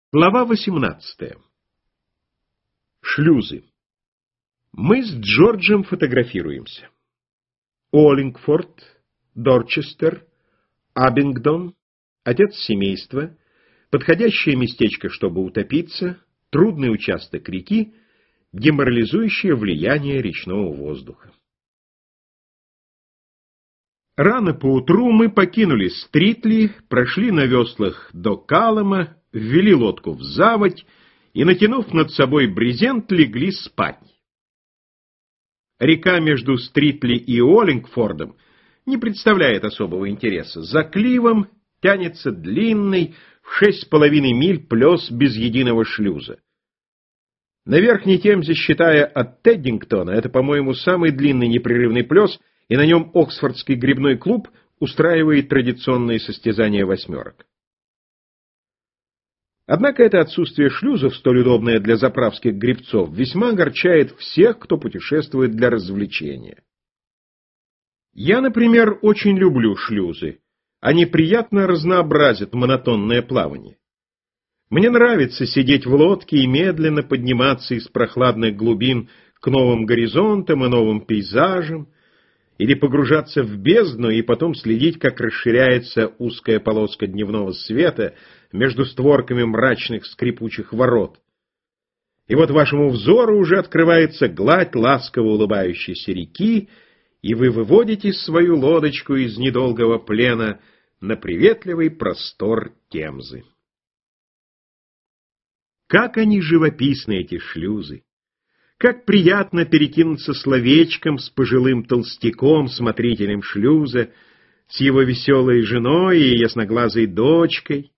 Глава 18. Шлюзы. Мы с Джорджем фотографируемся. Уоллингфорд, Дорчестер, Абингдон, отец семейства, подходящее местечко, чтобы утопиться, трудный участок реки, деморализующее влияние речного воздуха. Рано поутру мы покинули Стритли, прошли на веслах до Каллама, ввели лодку в заводь и, натянув над собой брезент, легли спать. Река между Стритли и Уоллингфордом не представляет особого интереса. За кливом тянется длинный в 6,5 миль плес без единого шлюза. На Верхней Темзе, считая от Теддингтона, это, по-моему, самый длинный непрерывный плес, и на нем Оксфордский гребной клуб устраивает традиционные состязания восьмерок. Однако это отсутствие шлюзов, столь удобное для заправских гребцов, весьма огорчает всех, кто путешествует для развлечения. Я, например, очень люблю шлюзы. Они приятно разнообразят монотонное плавание. Мне нравится сидеть в лодке и медленно подниматься из прохладных глубин к новым горизонтам и новым пейзажам, или погружаться в бездну и потом следить, как расширяется узкая полоска дневного света между створками мрачных скрипучих ворот. И вот вашему взору уже открывается гладь ласково улыбающейся реки, и вы выводите свою лодочку из недолгого плена на приветливый простор Темзы. Как они живописны, эти шлюзы! Как приятно перекинуться словечком с пожилым толстяком, смотрителем шлюза, с его веселой женой и ясноглазой дочкой.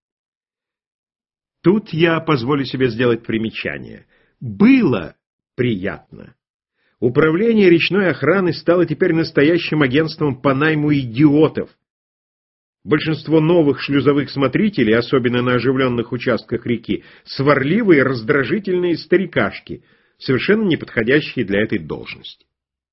Тут я позволю себе сделать примечание. Было приятно. Управление речной охраны стало теперь настоящим агентством по найму идиотов. Большинство новых шлюзовых смотрителей, особенно на оживленных участках реки, сварливые, раздражительные старикашки, совершенно не подходящие для этой должности.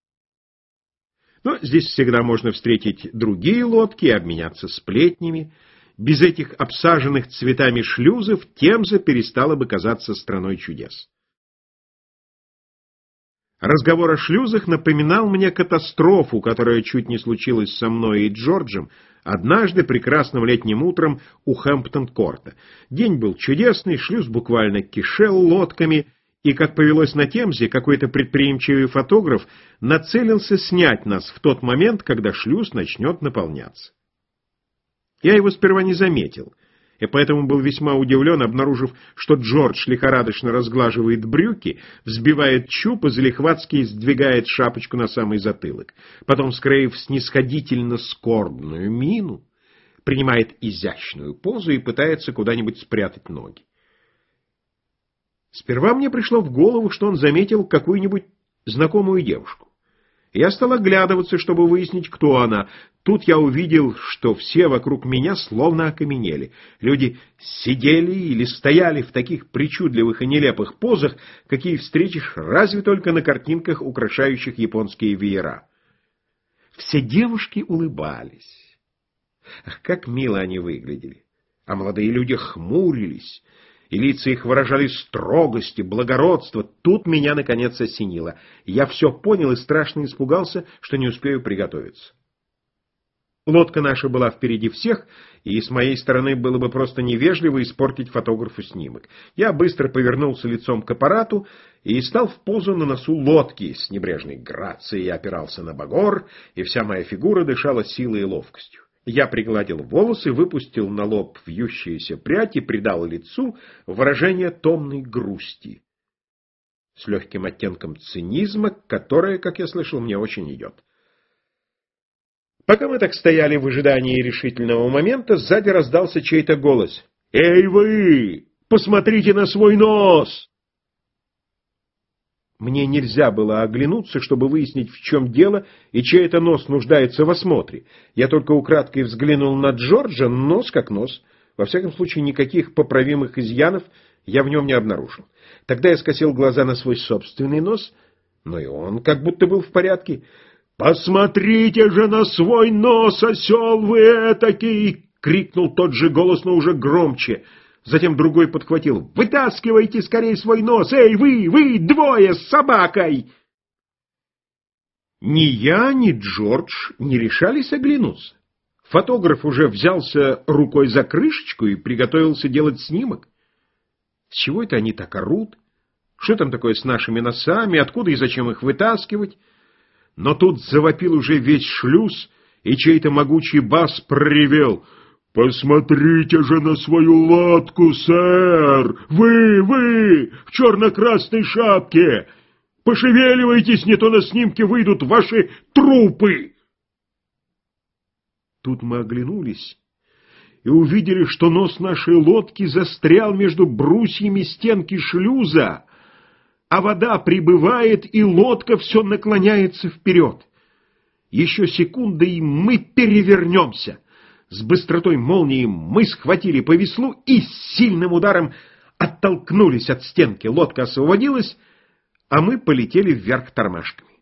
Но здесь всегда можно встретить другие лодки и обменяться сплетнями. Без этих обсаженных цветами шлюзов Темза перестала бы казаться страной чудес. Разговор о шлюзах напоминал мне катастрофу, которая чуть не случилась со мной и Джорджем однажды прекрасным летним утром у Хэмптон-Корта. День был чудесный, шлюз буквально кишел лодками, и, как повелось на Темзе, какой-то предприимчивый фотограф нацелился снять нас в тот момент, когда шлюз начнет наполняться. Я его сперва не заметил, и поэтому был весьма удивлен, обнаружив, что Джордж лихорадочно разглаживает брюки, взбивает чуб и залихватски сдвигает шапочку на самый затылок. Потом, скроив снисходительно скорбную мину, принимает изящную позу и пытается куда-нибудь спрятать ноги. Сперва мне пришло в голову, что он заметил какую-нибудь знакомую девушку. Я стал оглядываться, чтобы выяснить, кто она. Тут я увидел, что все вокруг меня словно окаменели. Люди сидели или стояли в таких причудливых и нелепых позах, какие встретишь разве только на картинках, украшающих японские веера. Все девушки улыбались. Ах, как мило они выглядели! А молодые люди хмурились, и лица их выражали строгость и благородство. Тут меня, наконец, осенило. Я все понял и страшно испугался, что не успею приготовиться. Лодка наша была впереди всех, и с моей стороны было бы просто невежливо испортить фотографу снимок. Я быстро повернулся лицом к аппарату и стал в позу на носу лодки. С небрежной грацией я опирался на багор, и вся моя фигура дышала силой и ловкостью. Я пригладил волосы, выпустил на лоб вьющуюся прядь и придал лицу выражение томной грусти с легким оттенком цинизма, которое, как я слышал, мне очень идет. Пока мы так стояли в ожидании решительного момента, сзади раздался чей-то голос. «Эй вы! Посмотрите на свой нос!» Мне нельзя было оглянуться, чтобы выяснить, в чем дело и чей это нос нуждается в осмотре. Я только украдкой взглянул на Джорджа, нос как нос. Во всяком случае, никаких поправимых изъянов я в нем не обнаружил. Тогда я скосил глаза на свой собственный нос, но и он как будто был в порядке. «Посмотрите же на свой нос, осел вы этакий!» — крикнул тот же голос, но уже громче. Затем другой подхватил: «Вытаскивайте скорее свой нос! Эй, вы, двое с собакой!» Ни я, ни Джордж не решались оглянуться. Фотограф уже взялся рукой за крышечку и приготовился делать снимок. С чего это они так орут? Что там такое с нашими носами? Откуда и зачем их вытаскивать? Но тут завопил уже весь шлюз, и чей-то могучий бас проревел: «Посмотрите же на свою лодку, сэр! Вы, в черно-красной шапке! Пошевеливайтесь, не то на снимке выйдут ваши трупы!» Тут мы оглянулись и увидели, что нос нашей лодки застрял между брусьями стенки шлюза, а вода прибывает, и лодка все наклоняется вперед. Еще секунда, и мы перевернемся. С быстротой молнии мы схватили по веслу и с сильным ударом оттолкнулись от стенки. Лодка освободилась, а мы полетели вверх тормашками.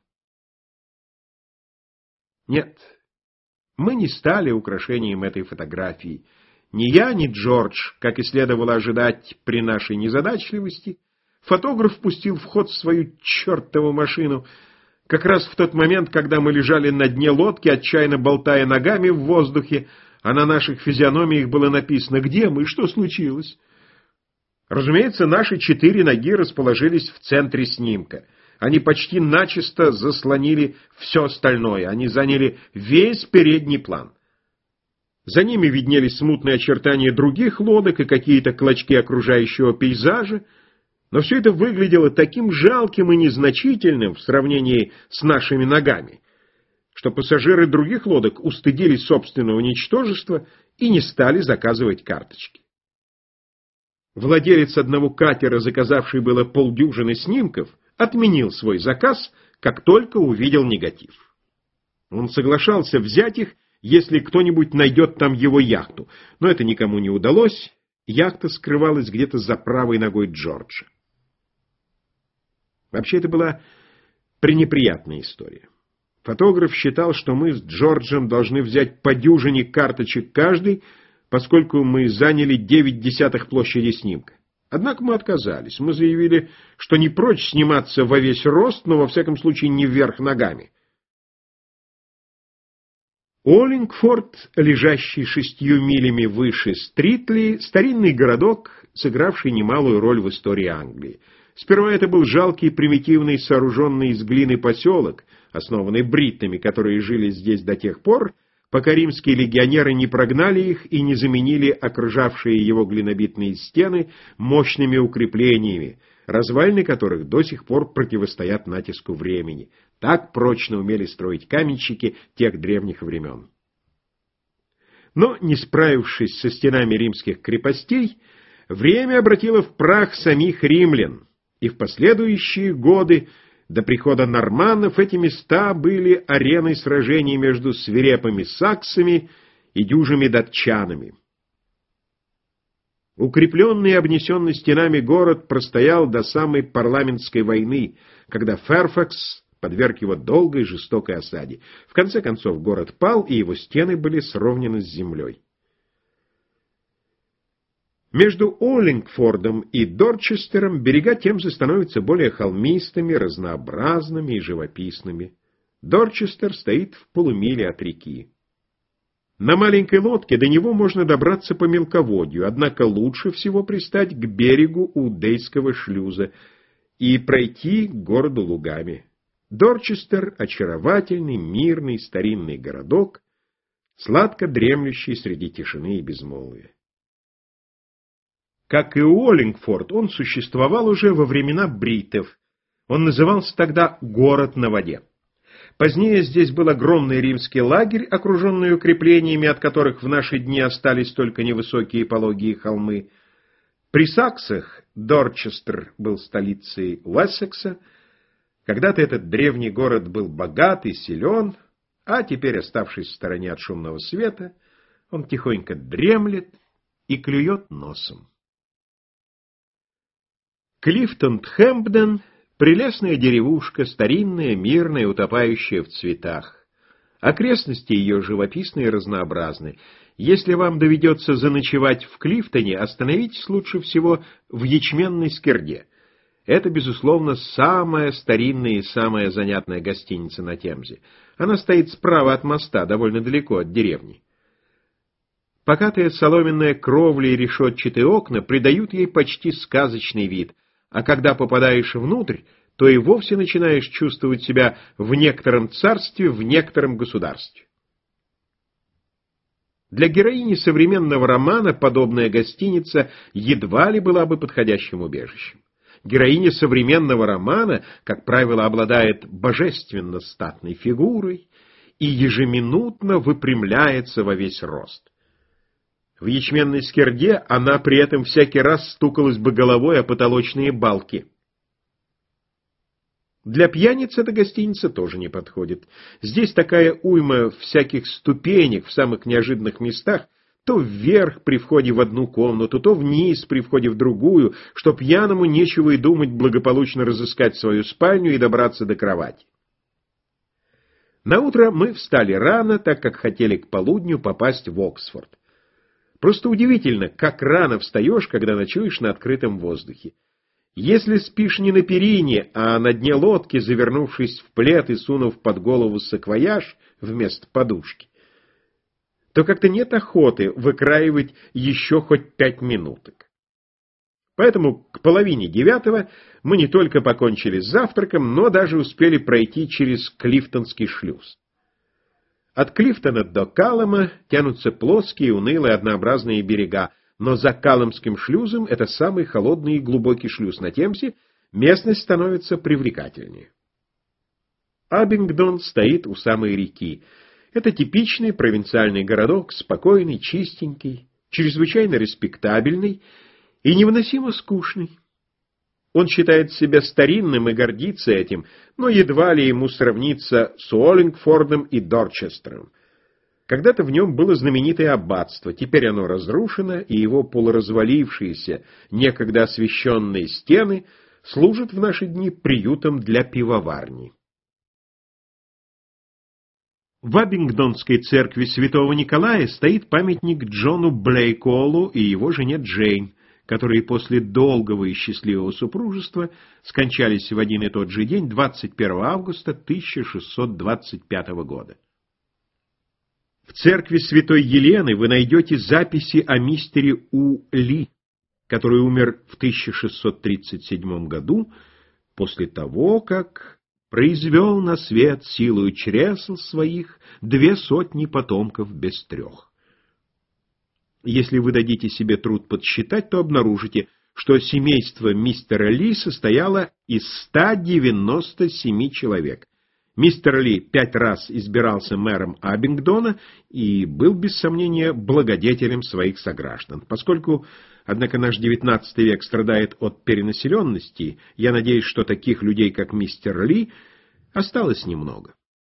Нет, мы не стали украшением этой фотографии. Ни я, ни Джордж, как и следовало ожидать при нашей незадачливости. Фотограф пустил в ход свою чертову машину как раз в тот момент, когда мы лежали на дне лодки, отчаянно болтая ногами в воздухе, а на наших физиономиях было написано: «Где мы? Что случилось?» Разумеется, наши 4 ноги расположились в центре снимка. Они почти начисто заслонили все остальное. Они заняли весь передний план. За ними виднелись смутные очертания других лодок и какие-то клочки окружающего пейзажа. Но все это выглядело таким жалким и незначительным в сравнении с нашими ногами, что пассажиры других лодок устыдились собственного ничтожества и не стали заказывать карточки. Владелец одного катера, заказавший было полдюжины снимков, отменил свой заказ, как только увидел негатив. Он соглашался взять их, если кто-нибудь найдет там его яхту, но это никому не удалось. Яхта скрывалась где-то за правой ногой Джорджа. Вообще, это была пренеприятная история. Фотограф считал, что мы с Джорджем должны взять по дюжине карточек каждый, поскольку мы заняли 9/10 площади снимка. Однако мы отказались. Мы заявили, что не прочь сниматься во весь рост, но во всяком случае не вверх ногами. Оллингфорд, лежащий 6 милями выше Стритли, старинный городок, сыгравший немалую роль в истории Англии. Сперва это был жалкий, примитивный, сооруженный из глины поселок, основанный бриттами, которые жили здесь до тех пор, пока римские легионеры не прогнали их и не заменили окружавшие его глинобитные стены мощными укреплениями, развалины которых до сих пор противостоят натиску времени. Так прочно умели строить каменщики тех древних времен. Но, не справившись со стенами римских крепостей, время обратило в прах самих римлян, и в последующие годы до прихода норманнов эти места были ареной сражений между свирепыми саксами и дюжими датчанами. Укрепленный и обнесенный стенами город простоял до самой парламентской войны, когда Ферфакс подверг его долгой жестокой осаде. В конце концов город пал, и его стены были сровнены с землей. Между Оллингфордом и Дорчестером берега Темзы становятся более холмистыми, разнообразными и живописными. Дорчестер стоит в полумиле от реки. На маленькой лодке до него можно добраться по мелководью, однако лучше всего пристать к берегу у Дейского шлюза и пройти к городу лугами. Дорчестер — очаровательный, мирный, старинный городок, сладко дремлющий среди тишины и безмолвия. Как и Оллингфорд, он существовал уже во времена бриттов. Он назывался тогда «Город на воде». Позднее здесь был огромный римский лагерь, окруженный укреплениями, от которых в наши дни остались только невысокие пологие холмы. При саксах Дорчестер был столицей Уэссекса. Когда-то этот древний город был богат и силен, а теперь, оставшись в стороне от шумного света, он тихонько дремлет и клюет носом. Клифтон-Хэмпден — прелестная деревушка, старинная, мирная, утопающая в цветах. Окрестности ее живописны и разнообразны. Если вам доведется заночевать в Клифтоне, остановитесь лучше всего в Ячменной Скирде. Это, безусловно, самая старинная и самая занятная гостиница на Темзе. Она стоит справа от моста, довольно далеко от деревни. Покатая соломенная кровля и решетчатые окна придают ей почти сказочный вид, а когда попадаешь внутрь, то и вовсе начинаешь чувствовать себя в некотором царстве, в некотором государстве. Для героини современного романа подобная гостиница едва ли была бы подходящим убежищем. Героиня современного романа, как правило, обладает божественно статной фигурой и ежеминутно выпрямляется во весь рост. В Ячменной Скирде она при этом всякий раз стукалась бы головой о потолочные балки. Для пьяниц эта гостиница тоже не подходит. Здесь такая уйма всяких ступенек в самых неожиданных местах, то вверх при входе в одну комнату, то вниз при входе в другую, что пьяному нечего и думать благополучно разыскать свою спальню и добраться до кровати. Наутро мы встали рано, так как хотели к полудню попасть в Оксфорд. Просто удивительно, как рано встаешь, когда ночуешь на открытом воздухе. Если спишь не на перине, а на дне лодки, завернувшись в плед и сунув под голову саквояж вместо подушки, то как-то нет охоты выкраивать еще хоть 5 минуток. Поэтому к 8:30 мы не только покончили с завтраком, но даже успели пройти через Клифтонский шлюз. От Клифтона до Каллама тянутся плоские, унылые, однообразные берега, но за Калламским шлюзом, это самый холодный и глубокий шлюз на Темзе, местность становится привлекательнее. Абингдон стоит у самой реки. Это типичный провинциальный городок, спокойный, чистенький, чрезвычайно респектабельный и невыносимо скучный. Он считает себя старинным и гордится этим, но едва ли ему сравниться с Уоллингфордом и Дорчестером. Когда-то в нем было знаменитое аббатство, теперь оно разрушено, и его полуразвалившиеся, некогда освещенные стены служат в наши дни приютом для пивоварни. В Абингдонской церкви святого Николая стоит памятник Джону Блейколу и его жене Джейн, которые после долгого и счастливого супружества скончались в один и тот же день, 21 августа 1625 года. В церкви святой Елены вы найдете записи о мистере У. Ли, который умер в 1637 году, после того, как произвел на свет силою чресл своих 200 потомков без 3. Если вы дадите себе труд подсчитать, то обнаружите, что семейство мистера Ли состояло из 197 человек. Мистер Ли 5 раз избирался мэром Абингдона и был, без сомнения, благодетелем своих сограждан. Поскольку, однако, наш XIX век страдает от перенаселенности, я надеюсь, что таких людей, как мистер Ли, осталось немного.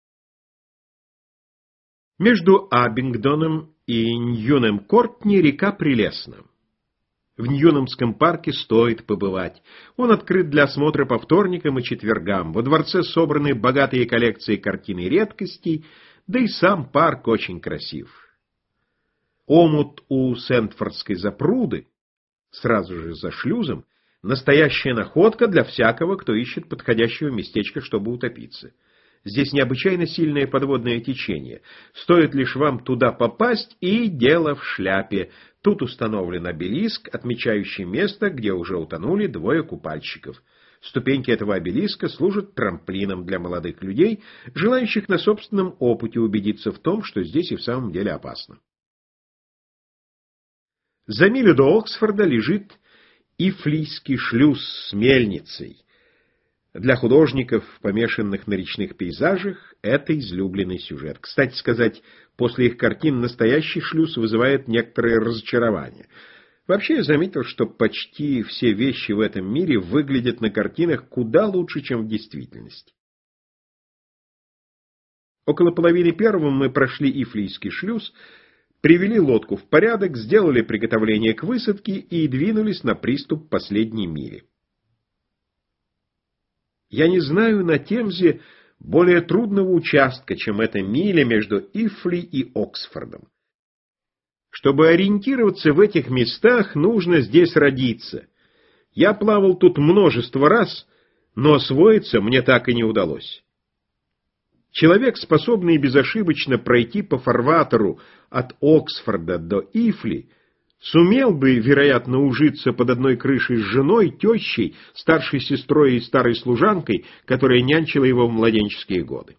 Между Абингдоном и Ньюнем-Кортни река прелестна. В Ньюнемском парке стоит побывать. Он открыт для осмотра по вторникам и четвергам. Во дворце собраны богатые коллекции картин и редкостей, да и сам парк очень красив. Омут у Сентфордской запруды, сразу же за шлюзом, настоящая находка для всякого, кто ищет подходящего местечка, чтобы утопиться. Здесь необычайно сильное подводное течение. Стоит лишь вам туда попасть, и дело в шляпе. Тут установлен обелиск, отмечающий место, где уже утонули 2 купальщиков. Ступеньки этого обелиска служат трамплином для молодых людей, желающих на собственном опыте убедиться в том, что здесь и в самом деле опасно. За милю до Оксфорда лежит Ифлийский шлюз с мельницей. Для художников, помешанных на речных пейзажах, это излюбленный сюжет. Кстати сказать, после их картин настоящий шлюз вызывает некоторое разочарование. Вообще я заметил, что почти все вещи в этом мире выглядят на картинах куда лучше, чем в действительности. Около 12:30 мы прошли Ифлийский шлюз, привели лодку в порядок, сделали приготовление к высадке и двинулись на приступ последней мили. Я не знаю на Темзе более трудного участка, чем эта миля между Ифли и Оксфордом. Чтобы ориентироваться в этих местах, нужно здесь родиться. Я плавал тут множество раз, но освоиться мне так и не удалось. Человек, способный безошибочно пройти по фарватеру от Оксфорда до Ифли, сумел бы, вероятно, ужиться под одной крышей с женой, тещей, старшей сестрой и старой служанкой, которая нянчила его в младенческие годы.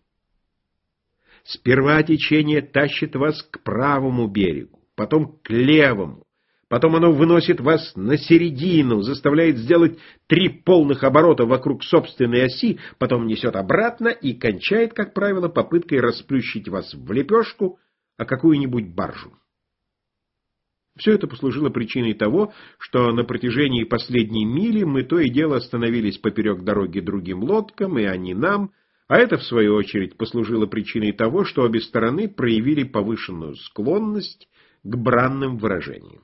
Сперва течение тащит вас к правому берегу, потом к левому, потом оно выносит вас на середину, заставляет сделать 3 полных оборота вокруг собственной оси, потом несет обратно и кончает, как правило, попыткой расплющить вас в лепешку о какую-нибудь баржу. Все это послужило причиной того, что на протяжении последней мили мы то и дело становились поперек дороги другим лодкам, и они нам, а это, в свою очередь, послужило причиной того, что обе стороны проявили повышенную склонность к бранным выражениям.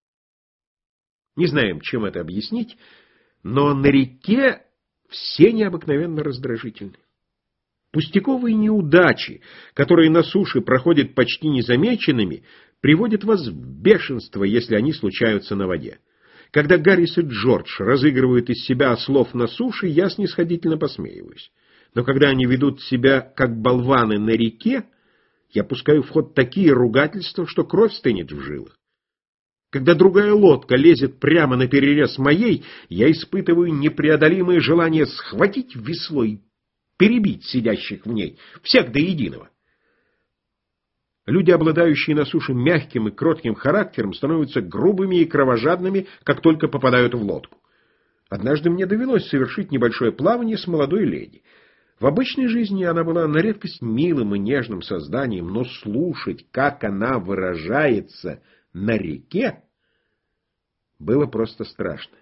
Не знаем, чем это объяснить, но на реке все необыкновенно раздражительны. Пустяковые неудачи, которые на суше проходят почти незамеченными, приводят вас в бешенство, если они случаются на воде. Когда Гаррис и Джордж разыгрывают из себя ослов на суше, я снисходительно посмеиваюсь. Но когда они ведут себя как болваны на реке, я пускаю в ход такие ругательства, что кровь стынет в жилах. Когда другая лодка лезет прямо наперерез моей, я испытываю непреодолимое желание схватить весло и перебить сидящих в ней, всех до единого. Люди, обладающие на суше мягким и кротким характером, становятся грубыми и кровожадными, как только попадают в лодку. Однажды мне довелось совершить небольшое плавание с молодой леди. В обычной жизни она была на редкость милым и нежным созданием, но слушать, как она выражается на реке, было просто страшно.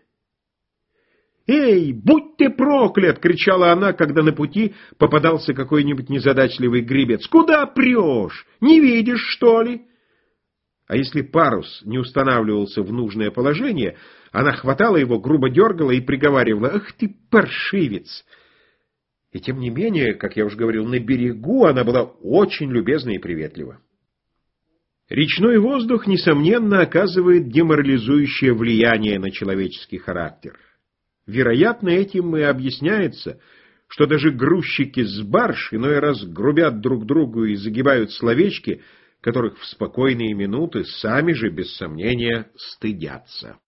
«Эй, будь ты проклят!» — кричала она, когда на пути попадался какой-нибудь незадачливый гребец. «Куда прешь? Не видишь, что ли?» А если парус не устанавливался в нужное положение, она хватала его, грубо дергала и приговаривала: «Ах ты, паршивец!» И тем не менее, как я уже говорил, на берегу она была очень любезна и приветлива. Речной воздух, несомненно, оказывает деморализующее влияние на человеческий характер. Вероятно, этим и объясняется, что даже грузчики с барж иной раз грубят друг другу и загибают словечки, которых в спокойные минуты сами же, без сомнения, стыдятся.